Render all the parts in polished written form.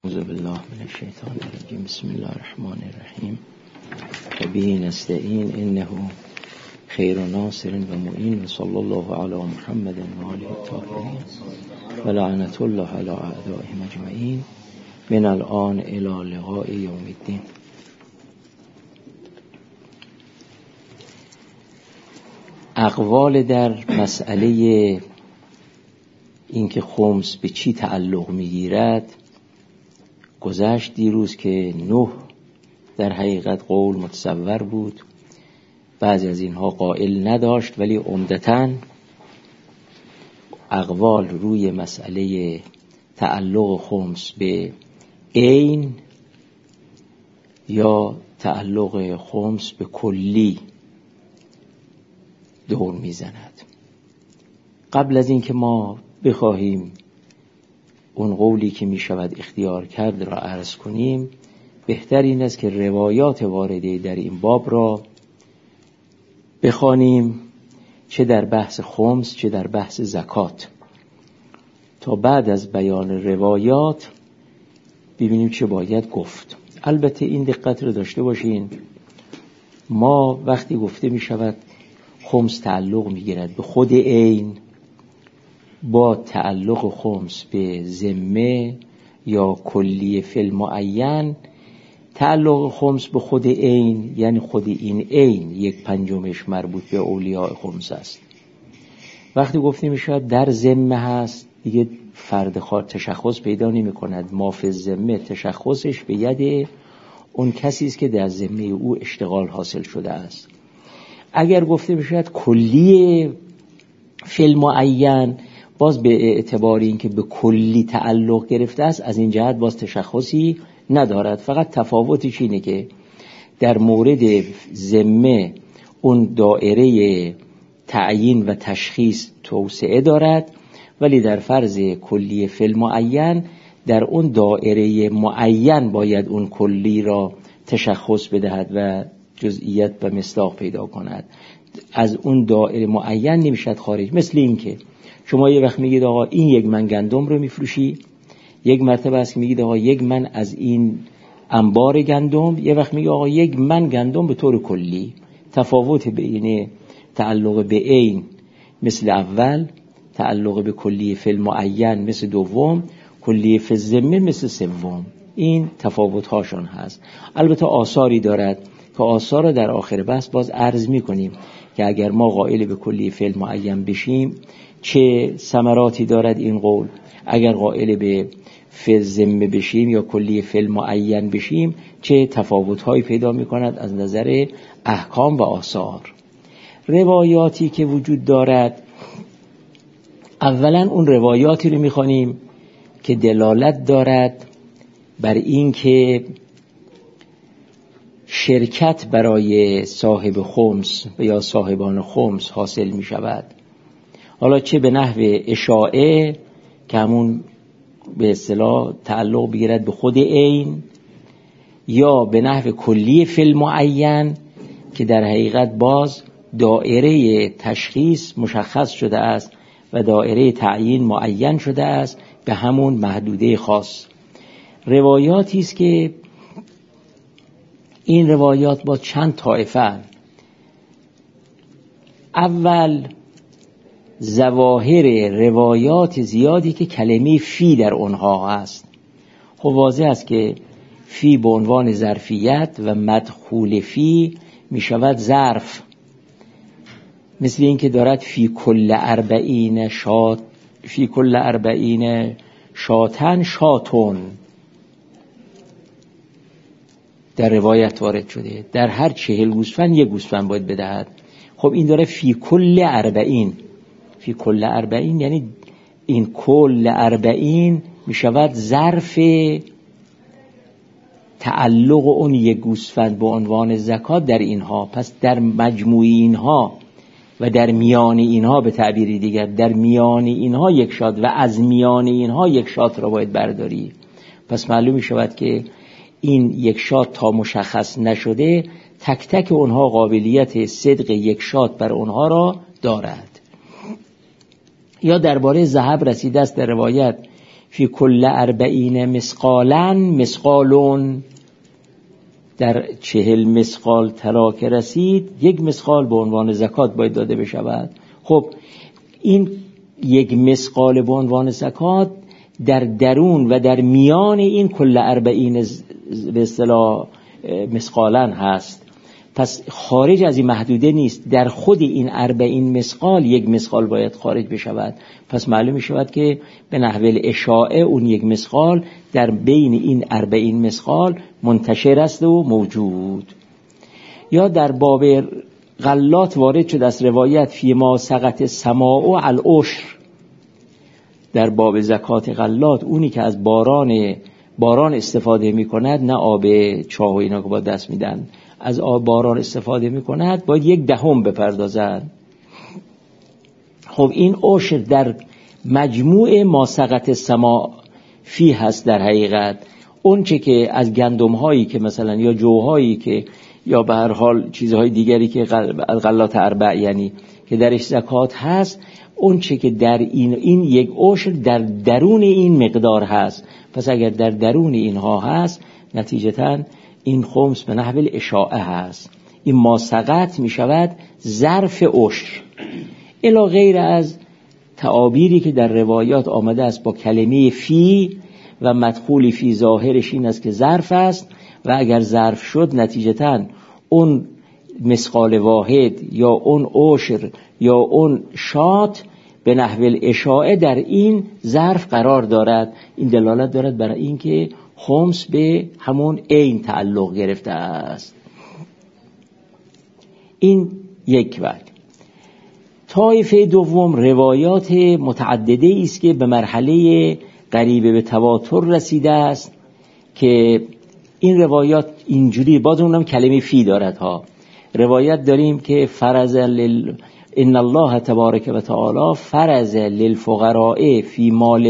اعوذ بالله من الشیطان الرجیم. بسم الله الرحمن الرحیم. و به نستعین انه خیر ناصر و معین و صلی الله علی محمد و آله الطاهرین و لعنت الله علی اعدائهم اجمعین من الان الی لقاء یوم الدین. اقوال در مسئله اینکه خمس به چی تعلق میگیرد گذشت دیروز که 9 در حقیقت قول متصور بود، بعضی از اینها قائل نداشت، ولی عمدتاً اقوال روی مسئله تعلق خمس به عین یا تعلق خمس به کلی دور میزند. قبل از اینکه ما بخواهیم اون قولی که می شود اختیار کرد را عرض کنیم، بهتر این است که روایات وارده در این باب را بخوانیم، چه در بحث خمس چه در بحث زکات، تا بعد از بیان روایات ببینیم چه باید گفت. البته این دقت رو داشته باشین، ما وقتی گفته می شود خمس تعلق می گیرد به خود عین، با تعلق خمس به ذمه یا کلی فی المعین، تعلق خمس به خود عین یعنی خود این عین 1/5 مربوط به اولیاء خمس است. وقتی گفتیم میشود در ذمه هست، دیگه فرد خارج تشخص پیدا نمی کند. ما فی الذمه تشخصش به ید اون کسی است که در ذمه او اشتغال حاصل شده است. اگر گفته میشود کلی فی المعین، باز به اعتبار این که به کلی تعلق گرفته است، از این جهت باز تشخصی ندارد. فقط تفاوتش اینه که در مورد ذمه اون دایره تعیین و تشخیص توسعه دارد، ولی در فرض کلی فی المعین در اون دایره معین باید اون کلی را تشخص بدهد و جزئیات و مصداق پیدا کند. از اون دایره معین نمیشد خارج. مثل این که شما یه وقت میگید آقا این 1 من گندم رو میفروشی، یک مرتبه است که میگید آقا 1 من از این انبار گندم، یه وقت میگید آقا 1 من گندم به طور کلی. تفاوت بین تعلق به عین مثل اول، تعلق به کلی فی المعین مثل دوم، کلی فی الذمه مثل سوم. این تفاوت هاشون هست. البته آثاری دارد که آثار رو در آخر بحث باز عرض میکنیم که اگر ما قائل به کلی فی المعین بشیم چه ثمراتی دارد این قول، اگر قائل به فی الذمه بشیم یا کلی فی المعین بشیم چه تفاوت‌هایی پیدا می‌کند از نظر احکام و آثار. روایاتی که وجود دارد، اولا اون روایاتی رو می‌خوانیم که دلالت دارد بر این که شرکت برای صاحب خمس و یا صاحبان خمس حاصل می‌شود، حالا چه به نحو اشاعه که همون به اصطلاح تعلق بگیرد به خود عین، یا به نحو کلی فی المعین که در حقیقت باز دایره تشخیص مشخص شده است و دایره تعیین معین شده است به همون محدوده خاص. روایاتی است که این روایات با چند طایفه، اول ظواهر روایات زیادی که کلمه فی در اونها هست. خب واضح است که فی به عنوان ظرفیت و مدخول فی می شود ظرف، مثل این که دارد فی کل 40 شات، فی کل 40 شاتن شاتون در روایت وارد شده، در هر 40 گوسفند 1 گوسفند باید بدهد. خب این داره فی کل 40، فی کل 40 یعنی این کل 40 می شود ظرف تعلق اون 1 گوسفند به عنوان زکات در اینها. پس در مجموع اینها و در میان اینها، به تعبیری دیگر در میان اینها 1 شات و از میان اینها 1 شات را باید برداری. پس معلوم می شود که این 1 شات تا مشخص نشده تک تک اونها قابلیت صدق 1 شات بر اونها را دارد. یا درباره ذهب رسیده است در روایت فی کل 40 مثقالا مثقالون، در 40 مثقال طلا که رسید 1 مثقال به عنوان زکات باید داده بشود. خب این 1 مثقال به عنوان زکات در درون و در میان این کل 40 به اصطلاح مثقالا هست، پس خارج از این محدوده نیست، در خود این 40 مثقال 1 مثقال باید خارج بشود. پس معلوم می شود که به نحو الاشاعه اون 1 مثقال در بین این 40 مثقال منتشر است و موجود. یا در باب غلات وارد شد از روایت فی ما سقط السماء العشر، در باب زکات غلات اونی که از باران استفاده می کند، نه آب چاه و اینا که با دست میدن، از آب باران استفاده می کند، باید 1/10 بپردازد. خب این عشر در مجموع ما سقط السماء فی هست. در حقیقت اون چه که از گندم هایی که مثلا یا جوهایی که یا به هر حال چیزهای دیگری که غلات 4 یعنی که درش زکات هست، اون چه که در این 1 عشر در درون این مقدار هست. پس اگر در درون اینها هست، نتیجتاً این خمس به نحو الاشاعه هست. این ما سقط می شود ظرف عشر، الی غیر از تعابیری که در روایات آمده است با کلمه فی و مدخول فی ظاهرش این است که ظرف است، و اگر ظرف شد نتیجتاً اون مثقال واحد یا اون عشر یا اون شات به نحو الاشاعه در این ظرف قرار دارد. این دلالت دارد برای این که خمس به همون عین تعلق گرفته است. این یک وجه. طایفه دوم روایات متعدده است که به مرحله قریب به تواتر رسیده است، که این روایات اینجوری باز اونم کلمه فی دارد ها. روایت داریم که ان الله تبارک و تعالی فرض للفقراء فی مال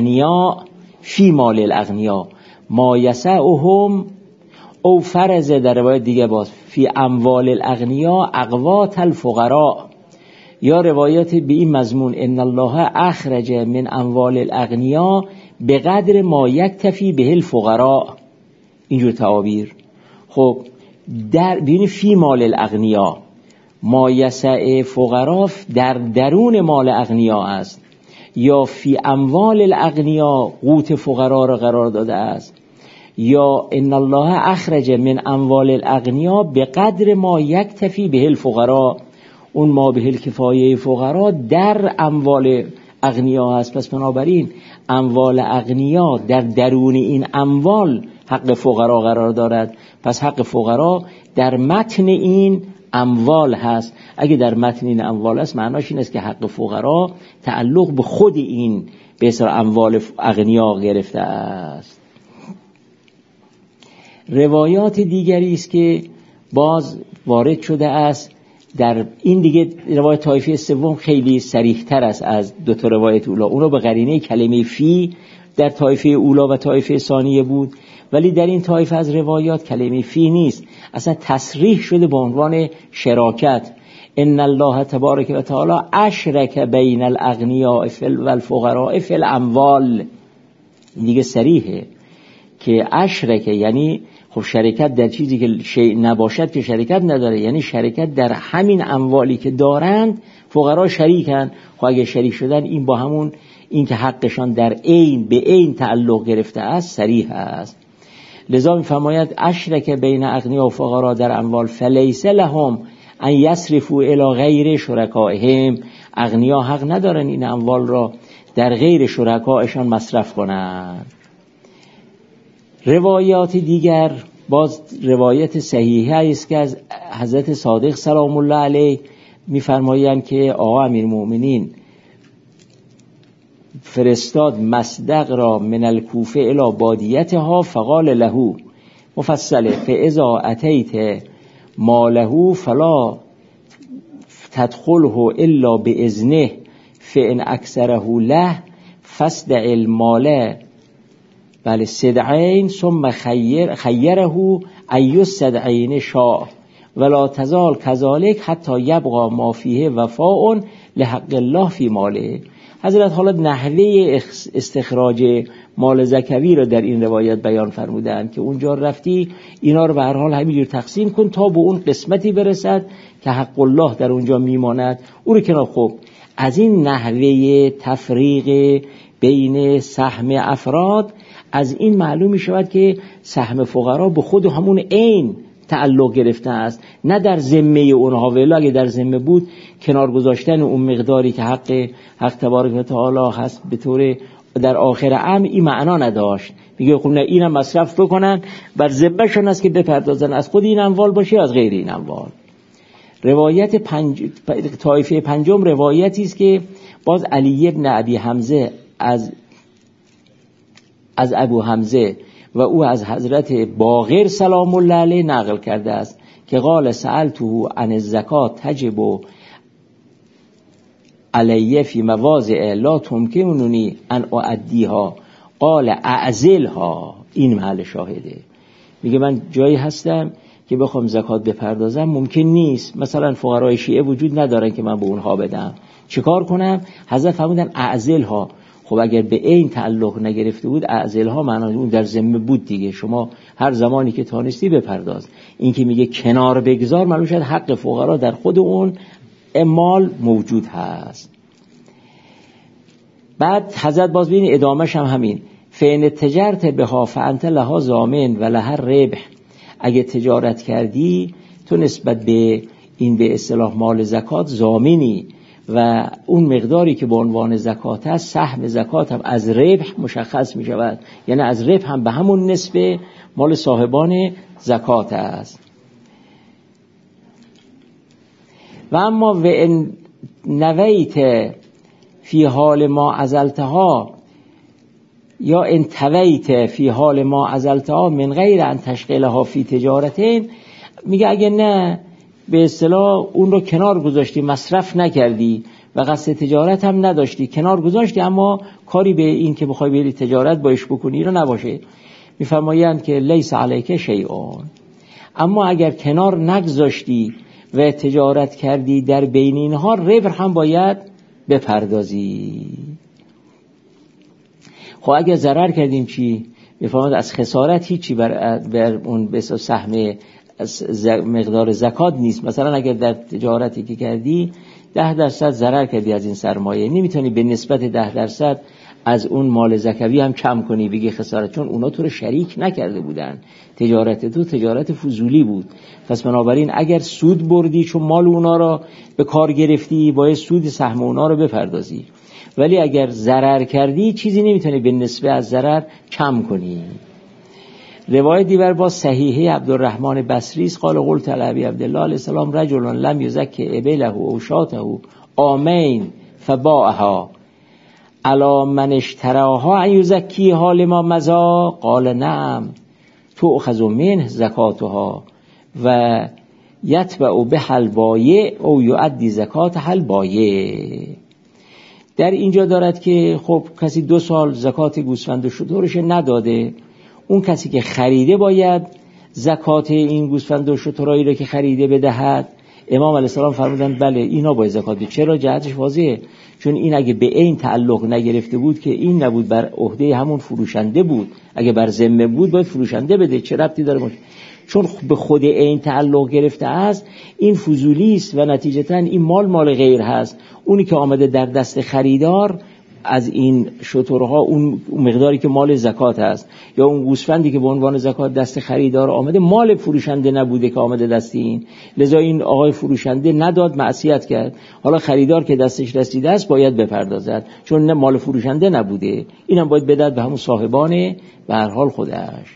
الاغنیاء ما یسعهم، او فرض در روایت دیگه باز فی اموال الاغنیاء اقوات الفقراء، یا روایت به این مضمون ان الله اخرج من اموال الاغنیاء بقدر ما یکتفی به الفقراء. اینجور تعابیر. خب در بین فی مال الاغنیاء ما یسع فقراء در درون مال اغنیا است، یا فی اموال الاغنیاء قوت فقرا را قرار داده است، یا ان الله اخرج من اموال الاغنیاء به قدر ما یکتفی به الفقراء، اون ما به الکفایه فقرا در اموال اغنیا است. پس بنابراین اموال اغنیا در درون این اموال حق فقرا قرار دارد. پس حق فقرا در متن این اموال هست. اگه در متن این اموال هست، معناش این است که حق فقرا تعلق به خود این به اصطلاح اموال اغنیا گرفته است. روایات دیگری است که باز وارد شده است در این دیگه روایت طایفه سوم خیلی صریح تر است از 2 روایت اولا. اونو به قرینه کلمه فی در طایفه اولا و طایفه ثانیه بود، ولی در این طایفه از روایات کلمه فی نیست، اصلا تصریح شده به عنوان شراکت. ان الله تبارک و تعالی اشرک بین الاغنیاء و الفقراء فی الاموال. این دیگه صریحه که اشرک یعنی خب شرکت در چیزی که شیء نباشد که شرکت نداره، یعنی شرکت در همین اموالی که دارند فقرا شریکن. خب اگه شریک شدن این با همون این که حقشان در عین به عین تعلق گرفته است صریح است. لذا می‌فرماید اشرک بین اغنیاء و فقرا در اموال فلیس لهم ان یصرفوا الی غیر شرکائهم. اغنیا حق ندارن این اموال را در غیر شرکایشان مصرف کنند. روایات دیگر باز روایت صحیحه است که از حضرت صادق سلام الله علیه می‌فرمایند که آقا امیرالمؤمنین فرستاد مصدق را من الکوفه الی بادیتها فقال له مفصله فاذا اتیت ماله فلا تدخله الا باذنه فان اکثره له فاصدع المال بله صدعین ثم خیره ای الصدعین شاء ولا تزال كذلك حتی یبقى ما فیه وفاء لحق الله فی ماله. حضرت حالا نحوه استخراج مال زکوی رو در این روایت بیان فرمودند که اونجا رفتی اینا رو به هر حال همینجور تقسیم کن تا به اون قسمتی برسد که حق الله در اونجا میماند. او رو کنار. خب از این نحوه تفریق بین سهم افراد، از این معلوم می شود که سهم فقرا به خود همون عین تعلق گرفته است، نه در ذمه اونها. ولی اگه در ذمه بود کنار گذاشتن اون مقداری که حق تبارک و تعالی هست به طور در آخر امر این معنا نداشت. میگه خب نه اینم مصرف بکنن، بر ذمه‌شون است که بپردازن، از خود این اموال باشه از غیر این اموال. روایت طایفه پنجم روایتی است که باز علی ابن ابی حمزه از ابو حمزه و او از حضرت باقر سلام الله علیه نقل کرده است که قال سألته عن الزکات تجب علیه فی مواضع لا تمکننی ان اؤدیها قال اعزلها. این محل شاهده. میگه من جایی هستم که بخوام زکات بپردازم ممکن نیست، مثلا فقرای شیعه وجود ندارن که من به اونها بدم، چیکار کنم؟ حضرت فرمودن اعزلها. خب اگر به این تعلق نگرفته بود اعزلها معنی اون در ذمه بود دیگه، شما هر زمانی که تانستی بپرداز. این که میگه کنار بگذار معلوم شد حق فقرا در خود اون مال موجود هست. بعد حضرت باز ببین ادامهش هم همین فین تجارت بها فانت لها ضامن و لها ربح. اگه تجارت کردی تو نسبت به این به اصطلاح مال زکات ضامنی و اون مقداری که به عنوان زکات است، سهم زکات هم از ربح مشخص می شود، یعنی از ربح هم به همون نسبه مال صاحبان زکات است. و اما و ان نویت فی حال ما عزلتها یا ان تویت فی حال ما عزلتها من غیر ان تشغلها فی تجارتین، میگه اگه نه به اصطلاح اون رو کنار گذاشتی، مصرف نکردی و قصد تجارت هم نداشتی، کنار گذاشتی، اما کاری به این که بخوای بری تجارت باش بکنی رو نباشه، میفرمایند که لیس علیک شیئون. اما اگر کنار نگذاشتی و تجارت کردی در بین اینها ربح هم باید بپردازی. خب اگر ضرر کردیم چی؟ میفرماید از خسارت هیچی بر اون به سهم مقدار زکات نیست. مثلا اگر در تجارتی که کردی 10% ضرر کردی از این سرمایه، نمیتونی به نسبت 10% از اون مال زکوی هم کم کنی بگی خسارت، چون اونا تو رو شریک نکرده بودن، تجارت تو تجارت فضولی بود. پس بنابراین اگر سود بردی چون مال اونا را به کار گرفتی باید سود سهم اونا رو بپردازی، ولی اگر ضرر کردی چیزی نمیتونی به نسبت از ضرر کم کنی. روایت دیگر با صحیحه عبدالرحمن بصری است قال قلت لابی عبدالله علیه السلام رجل لم یزکی ابله او شاته آمین فباعها الا من اشتراها ان یزکیها لما مضى قال نعم تؤخذ منه زکاتها و یتبع به البایع او یؤدی زکات البایع. در اینجا دارد که خب کسی 2 سال زکات گوسفند و شترش نداده، اون کسی که خریده باید زکات این گوسفند و شترایی رو که خریده بدهد. امام علیه السلام فرمودند بله اینا باید زکات بده. چرا؟ جهتش واضحه، چون این اگه به این تعلق نگرفته بود که این نبود، بر عهده همون فروشنده بود. اگه بر ذمه بود باید فروشنده بده، چه ربطی داره باشه؟ چون به خود این تعلق گرفته است این فضولی است و نتیجتا این مال غیر هست. اونی که آمده در دست خریدار از این شترها اون مقداری که مال زکات است، یا اون گوسفندی که به عنوان زکات دست خریدار آمده مال فروشنده نبوده که آمده دست این، لذا این آقای فروشنده نداد، معصیت کرد. حالا خریدار که دستش رسیده است باید بپردازد، چون نه مال فروشنده نبوده، اینم باید بدهد به همون صاحبان به هر حال خودش.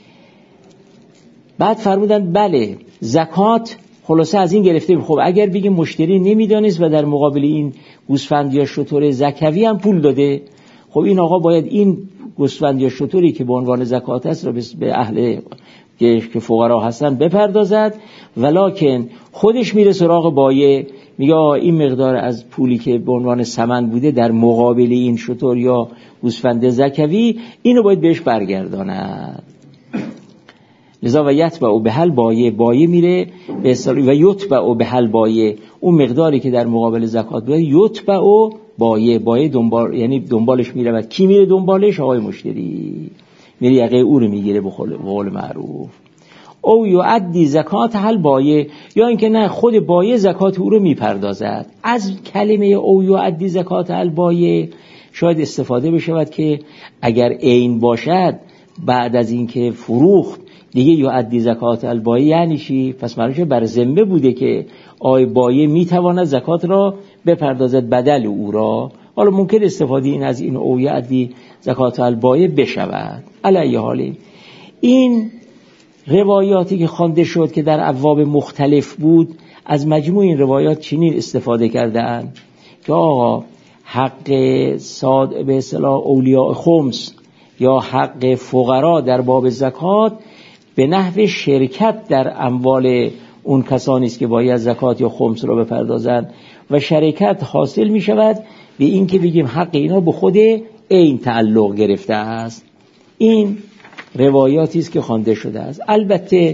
بعد فرمودند بله زکات خلاصه از این گرفته. خب اگر بگیم مشتری نمیدانست و در مقابل این گوسفند یا شتر زکوی هم پول داده، خب این آقا باید این گوسفند یا شتری که به عنوان زکات است را به اهل که فقرا هستن بپردازد، ولکن خودش میره سراغ بایع میگه این مقدار از پولی که به عنوان ثمن بوده در مقابل این شتر یا گوسفند زکوی اینو باید بهش برگرداند. لذا و یتبع به البایع، بایع میره به اصطلاح و یتبع به البایع، اون مقداری که در مقابل زکات بوده یتبع بایه دنبال، یعنی دنبالش میرود. کی میره دنبالش؟ آقای مشتری میره یقه او رو میگیره به قول معروف. او یؤدی زکات هل بایه، یا اینکه نه خود بایه زکات او رو میپردازد. از کلمه او یؤدی زکات هل بایه شاید استفاده بشود که اگر عین باشد بعد از اینکه فروخت دیگه یؤدی زکات هل بایه یعنی چی؟ پس معنیش بر ذمه بوده که آی بایه میتواند زکات را بپردازد بدل او را. حالا ممکن استفاده این از این او یؤدی زکات هل بایه بشود. علی حال این روایاتی که خوانده شد که در ابواب مختلف بود، از مجموع این روایات چنین استفاده کرده‌اند که آقا حق به اصطلاح اولیاء خمس یا حق فقرا در باب زکات به نحو شرکت در اموال اون کسانی است که باید زکات یا خمس را بپردازند و شرکت حاصل می شود به این که بگیم حق اینا به خود عین تعلق گرفته است. این روایاتی است که خوانده شده است. البته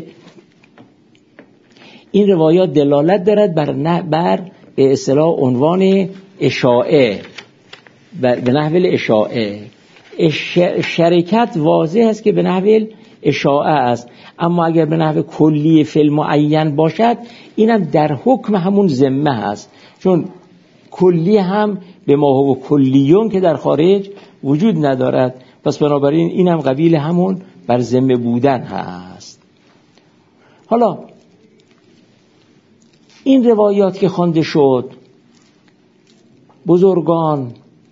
این روایات دلالت دارد بر به اصطلاح عنوان اشاعه، به نحو اشاعه. شرکت واضح است که به نحو اشاعه است، اما اگر به نحو کلی فی المعین باشد اینم در حکم همون ذمه است، چون کلی هم به ما هو کلیون که در خارج وجود ندارد، پس بنابراین اینم قبیل همون بر ذمه بودن هست. حالا این روایات که خوانده شد، بزرگان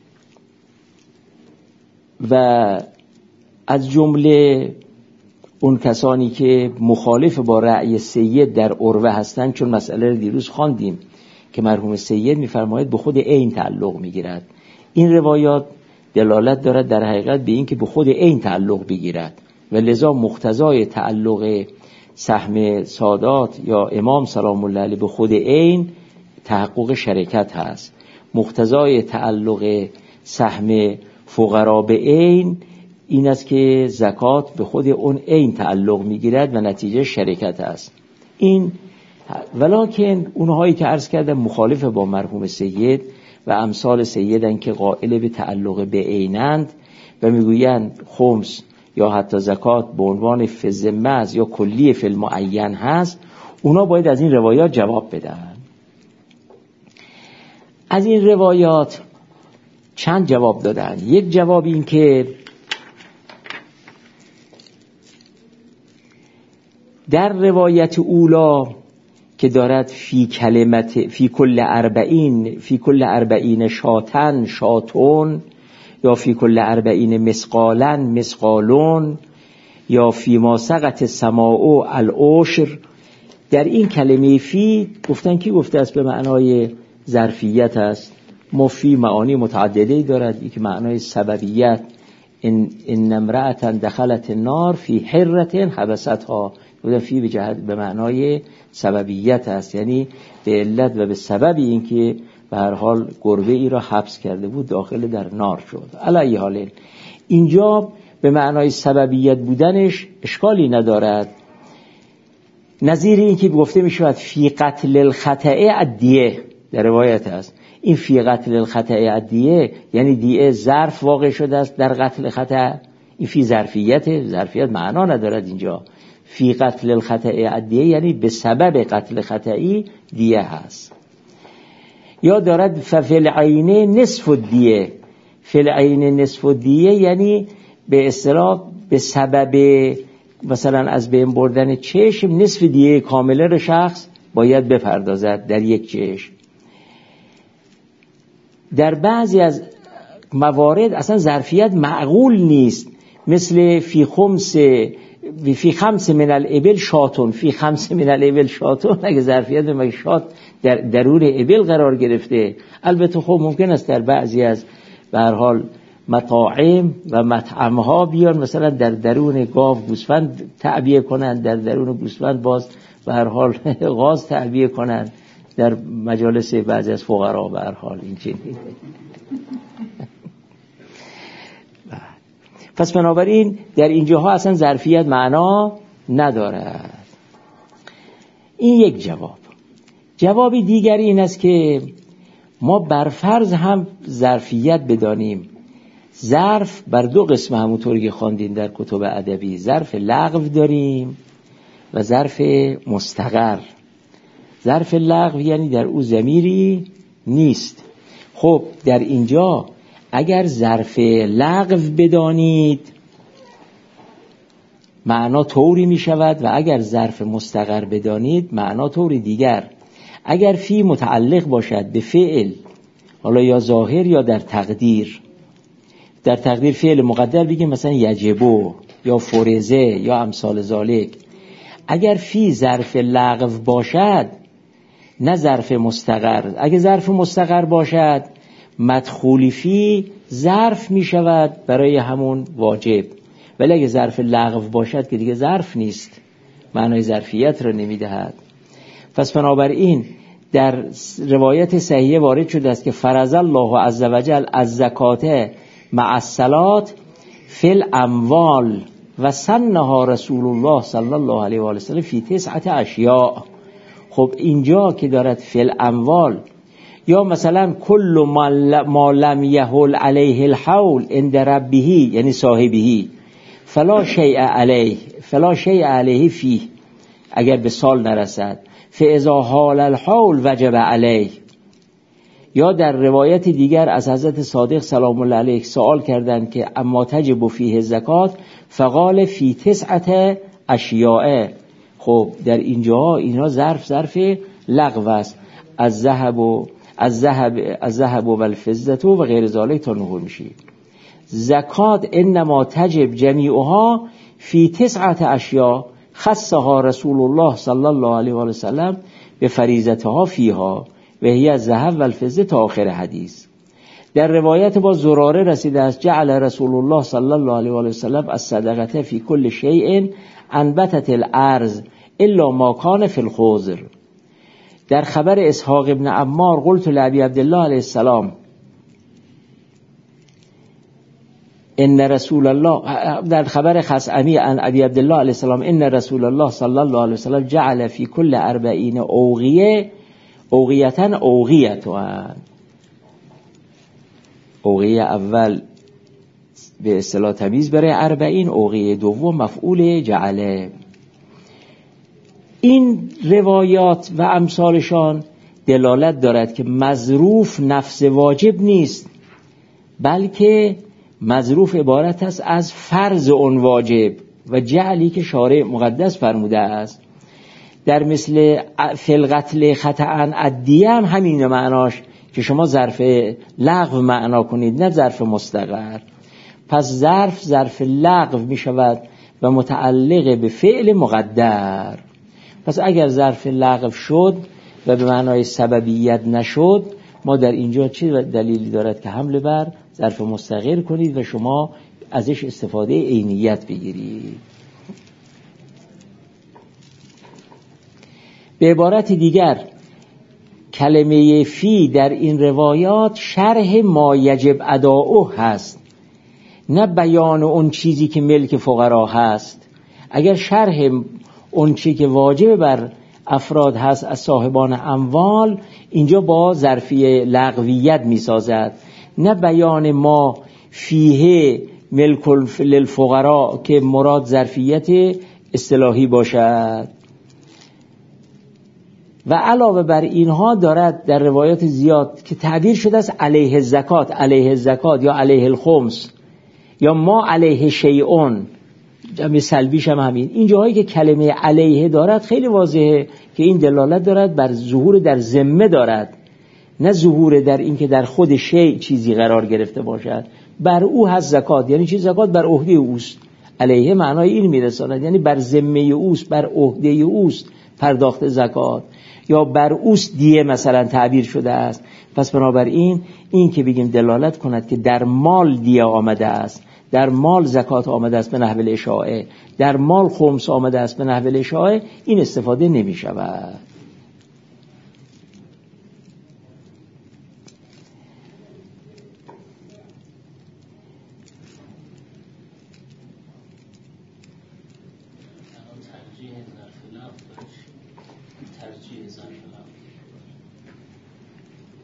و از جمله اون کسانی که مخالف با رأی سید در عروه هستند، چون مسئله رو دیروز خواندیم که مرحوم سید می‌فرماید به خود عین تعلق می‌گیرد. این روایات دلالت دارد در حقیقت به این که به خود عین تعلق بگیرد و لذا مقتضای تعلق سهم سادات یا امام سلام الله علیه به خود عین تحقق شرکت هست. مقتضای تعلق سهم فقرا به عین این است که زکات به خود اون عین تعلق میگیرد و نتیجه شرکت است. این ولکن اونهایی که عرض کردم مخالف با مرحوم سید و امثال سیدن که قائل به تعلق به عینند و میگویند خمس یا حتی زکات به عنوان فی الذمه یا کلی فی المعین هست، اونا باید از این روایات جواب بدن. از این روایات چند جواب دادن. یک جواب این که در روایت اولا که دارد فی کل اربعین شاتن شاتون یا فی کل اربعین مسقالن مسقالون یا فی ما سقط السماء العشر، در این کلمه فی گفتن کی گفته است به معنای ظرفیت است. ما فی معانی متعددی دارد. یک معنای سببیت، ان امرأة دخلت النار فی حرة حبستها، و فی به جهت به معنای سببیت است، یعنی به علت و به سبب اینکه به هر حال گربه ای را حبس کرده بود داخل در نار شد. علی حال اینجا به معنای سببیت بودنش اشکالی ندارد. نظیر این که گفته می شود فی قتل الخطأ الدیه در روایت است. این فی قتل الخطأ الدیه یعنی دیه ظرف واقع شده است در قتل خطأ. این فی ظرفیت معنا ندارد. اینجا فی قتل الخطأ الدیه یعنی به سبب قتل خطئی دیه هست. یا دارد ففی العین نصف الدیه، فی العین نصف الدیه یعنی به اصطلاح به سبب مثلا از بین بردن چشم نصف دیه کامله رو شخص باید بپردازد در یک چشم. در بعضی از موارد اصلا ظرفیت معقول نیست، مثل فی خمس من الابل شاتون، فی خمس من الابل شاتون، اگه ظرفیت به شات در درون ابل قرار گرفته. البته خب ممکن است در بعضی از به هر حال مطاعم و مطعمها بیان مثلا در درون گاو گوسفند تعبیه کنند، در درون گوسفند باز به هر حال غاز تعبیه کنند در مجالس بعضی از فقرا. به هر حال این چنین. پس بنابراین در اینجاها اصلا ظرفیت معنا ندارد. این یک جواب. جوابی دیگری این است که ما بر فرض هم ظرفیت بدانیم، ظرف بر دو قسم همونطوری که خواندین در کتب ادبی، ظرف لغو داریم و ظرف مستقر. ظرف لغو یعنی در او ضمیری نیست. خب در اینجا اگر ظرف لغو بدانید معنا طوری می شود و اگر ظرف مستقر بدانید معنا طوری دیگر. اگر فی متعلق باشد به فعل، حالا یا ظاهر یا در تقدیر، در تقدیر فعل مقدر بگیم مثلا یجبو یا فرزه یا امثال ذالک. اگر فی ظرف لغو باشد نه ظرف مستقر، اگر ظرف مستقر باشد مدخولی فی ظرف می شود برای همون واجب، ولی اگه ظرف لغو باشد که دیگه ظرف نیست، معنای ظرفیت را نمی دهد. پس بنابراین در روایت صحیحه وارد شده است که فرض الله عز وجل از زکات مع الصلاة فی الاموال و سنها رسول الله صلی الله علیه و آله وسلم فی 9 اشیاء. خب اینجا که دارد فی الاموال، یا مثلا کل ما لم یحل علیه الحول عند ربه یعنی صاحبه فلا شیء علیه فیه، اگر به سال نرسد فاذا حال الحول وجب علیه. یا در روایت دیگر از حضرت صادق سلام الله علیه سوال کردند که اما تجب فیه زکات فقال فی 9 اشیاء. خب در اینجا اینا ظرف لغو است، از ذهب و الفضه و غیر ذلک تا نهور میشه. زکات انما تجب جمیعها فی 9 اشیاء خصها رسول الله صلی الله علیه و آله وسلم به فریضتها فیها و هی الذهب و الفضه تا آخر حدیث. در روایت با زراره رسیده است جعل رسول الله صلی الله علیه و آله وسلم الصدقه فی کل شیء انبتت الارض الا ما کان فی الخضر. در خبر اسحاق ابن عمار قلت لابی عبدالله علیه السلام ان رسول الله، در خبر خصعمی عن ابی عبدالله علیه السلام ان رسول الله صلی الله علیه وسلم جعل فی کل 40 اوقیه اوقیتن اوقیتن. اوقیه اول به اصطلاح تمیز برای 40، اوقیه دوم مفعول جعله. این روایات و امثالشان دلالت دارد که مظروف نفس واجب نیست، بلکه مظروف عبارت است از فرض اون واجب و جعلی که شارع مقدس فرموده است. در مثل فی القتل خطأ عدی هم همین معناش که شما ظرف لغو معنا کنید نه ظرف مستقر. پس ظرف لغو می شود و متعلق به فعل مقدر. پس اگر ظرف لغو شد و به معنای سببیت نشد، ما در اینجا چه دلیلی دارد که حمله بر ظرف مستقر کنید و شما ازش استفاده عینیت بگیرید. به عبارت دیگر کلمه فی در این روایات شرح ما یجب اداؤه هست، نه بیان اون چیزی که ملک فقرا هست. اگر شرح اون چیزی که واجب بر افراد هست از صاحبان اموال، اینجا با ظرفیه لغویت می سازد، نه بیان ما فیه ملک للفقرا که مراد ظرفیت اصطلاحی باشد. و علاوه بر اینها دارد در روایات زیاد که تعبیر شده است علیه الزکات یا علیه الخمس یا ما علیه شیئون، جمع سلبیش هم همین. این جاهایی که کلمه علیه دارد خیلی واضحه که این دلالت دارد بر ظهور در ذمه دارد، نه ظهور در این که در خود شیء چیزی قرار گرفته باشد. بر او هست زکات، یعنی چیز زکات بر عهده اوست. علیه معنای این میرساند یعنی بر ذمه اوست، بر عهده اوست پرداخت زکات، یا بر اوست دیه مثلا تعبیر شده است. پس بنابراین این که بگیم دلالت کند که در مال دیه آمده است، در مال زکات آمده است به نحو الاشاعه، در مال خمس آمده است به نحو الاشاعه، این استفاده نمی شود.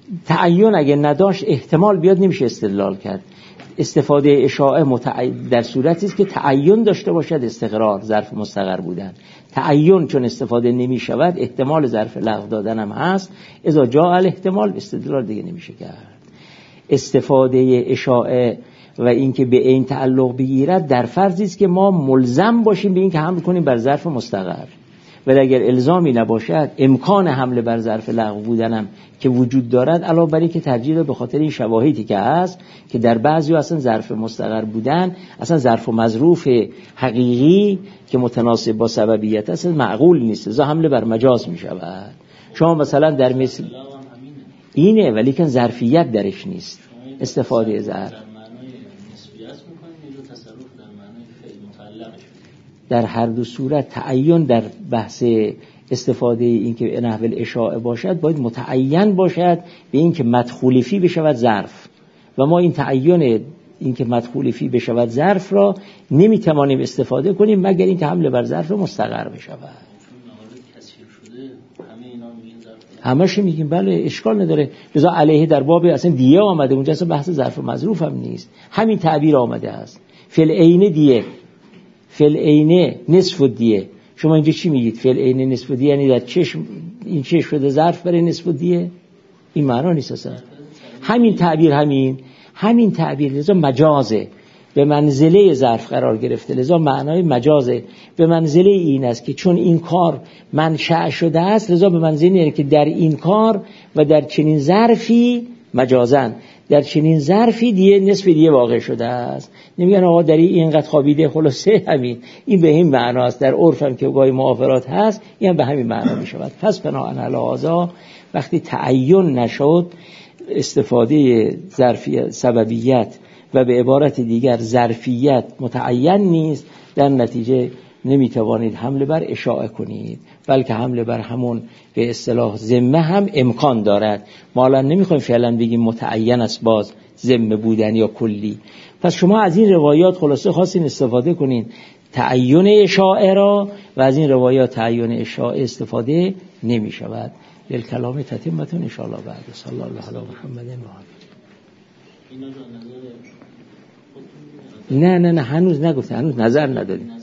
تعین اگه نداشت احتمال بیاد نمیشه استدلال کرد. استفاده اشاعه در صورتی است که تعین داشته باشد استقرار ظرف مستقر بودن. تعین چون استفاده نمی شود احتمال ظرف لغو دادن هم هست، اذا جاء الاحتمال استدلال دیگه نمیشه کرد. استفاده اشاعه و اینکه به این تعلق بگیرد در فرضی است که ما ملزم باشیم به این که حمل کنیم بر ظرف مستقر، ولی اگر الزامی نباشد امکان حمله بر ظرف لغو بودنم که وجود دارد، علاوه بر این که ترجیح به خاطر این شواهدی که هست که در بعضی اصلا ظرف مستقر بودن اصلا ظرف و مظروف حقیقی که متناسب با سببیت اصلا معقول نیست، ازا حمله بر مجاز می شود. شما مثلا در مثل اینه ولی که ظرفیت درش نیست، استفاده ظرف در هر دو صورت تعین در بحث استفاده این که نحو الاشاعه باشد باید متعین باشد به این که مدخول فی بشود ظرف، و ما این تعین این که مدخول فی بشود ظرف را نمیتوانیم استفاده کنیم مگر این که حمله بر ظرف مستقر بشود. همش میگیم بله اشکال نداره، لذا علیه در باب اصلا دیه آمده، اونجا اصلا بحث ظرف و مظروف هم نیست، همین تعبیر آمده است. فل عین دیه، فل عین نصف دیه. شما اینجا چی میگید؟ فل عین نصف دیه یعنی در چشم این چشم شده ظرف برای نصف دیه؟ این معنا نیست اصلا. همین تعبیر همین تعبیر لذا مجازه، به منزله ظرف قرار گرفته، لذا معنای مجازه به منزله این است که چون این کار منشأ شده است، لذا به منزله اینه که در این کار و در چنین ظرفی مجازن، در چنین ظرفی دیه نصف دیه واقع شده است. نمیگن آقا در اینقدر خوابیده، خلاصه همین این به این معنا است. در عرف هم که گاهی معافرات هست این هم به همین معنا می شود. پس بناء علی هذا وقتی تعین نشد استفاده ظرفیت سببیت و به عبارت دیگر ظرفیت متعین نیست، در نتیجه نمیتوانید حمله بر اشاعه کنید، بلکه حمله بر همون به اصطلاح ذمه هم امکان دارد. ما الان نمیخوایم فعلا بگیم متعین است باز ذمه بودن یا کلی. پس شما از این روایات خلاصه خواستین استفاده کنین تعین اشاعه را، و از این روایات تعین اشاعه استفاده نمی شود. للکلام تتمتون ان شاء الله بعد. صلی الله علی محمد و آله. نه هنوز نگفته، هنوز نظر ندادیم.